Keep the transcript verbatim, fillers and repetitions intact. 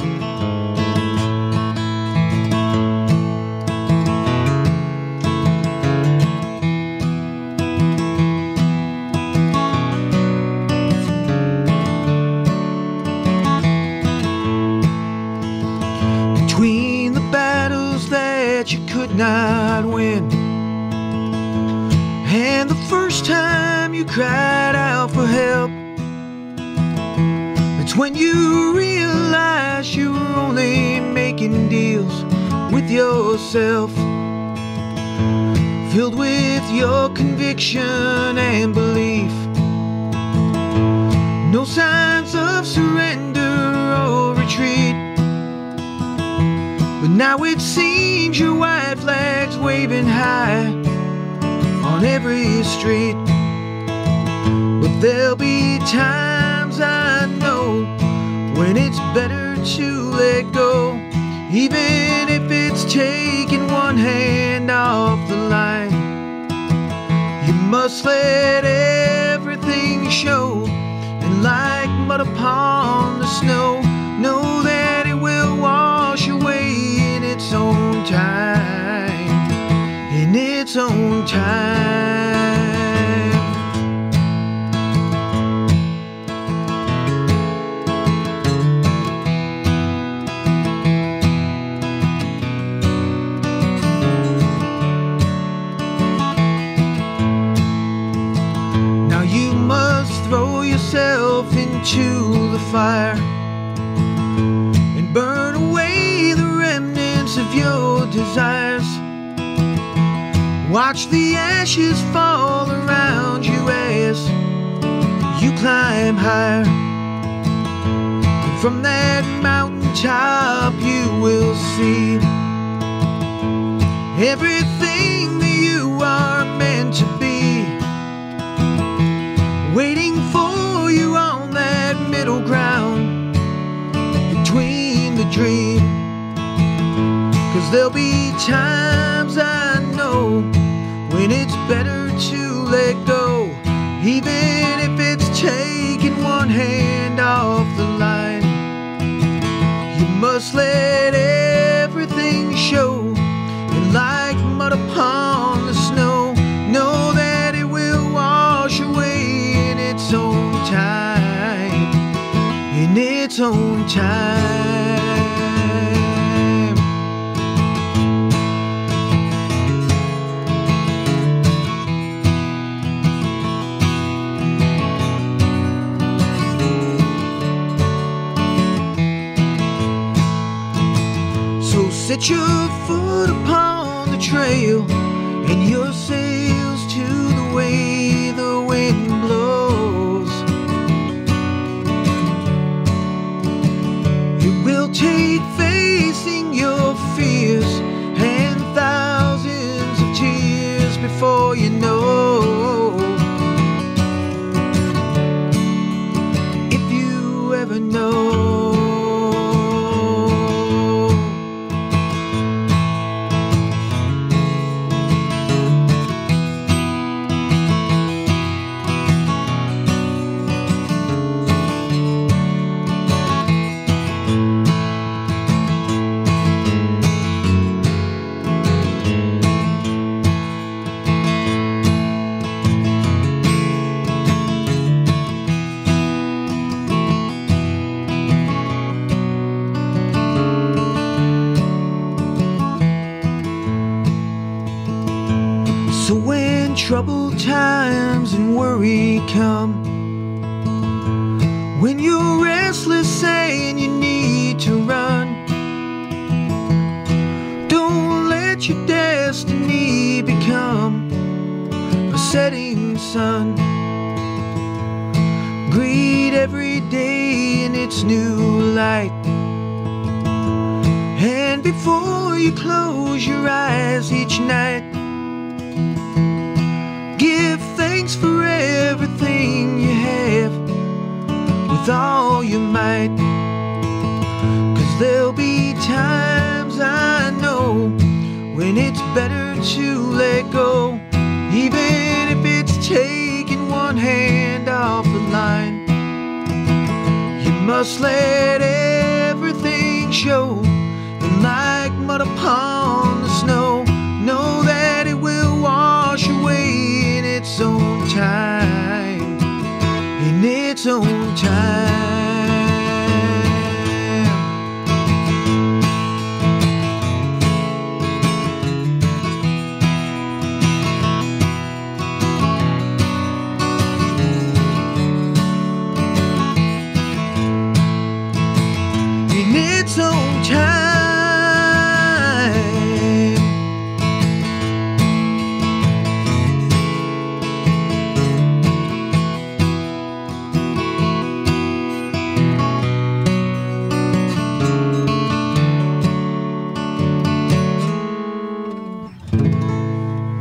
Between the battles that you could not win and the first time you cried out for help, it's when you realize you were only making deals with yourself, filled with your conviction and belief. No signs of surrender or retreat, but now it seems your white flag's waving high on every street. But there'll be times, I know, when it's better to let go, even if it's taking one hand off the line. You must let everything show, and like mud upon the snow, know that it will wash away in its own time, in its own time. Now you must throw yourself into the fire and burn away the remnants of your desires. Watch the ashes fall around you as you climb higher, and from that mountaintop you will see everything that you are meant to be, waiting for you on that middle ground between the dream. 'Cause there'll be times, I know, when it's better to let go, even if it's taking one hand off the line. You must let everything show, and like mud upon the snow, know that it will wash away in its own time, in its own time. So set your foot upon the trail and your sails to the way the wind blows. It will take facing your fears and thousands of tears before you know, if you ever know. So when troubled times and worry come, when you're restless saying you need to run, don't let your destiny become a setting sun. Greet every day in its new light, and before you close your eyes each night, give thanks for everything you have with all your might. 'Cause there'll be times, I know, when it's better to let go, even if it's taking one hand off the line. You must let everything show, and like mud upon the snow, know that it will wash away in its own time, in its own time.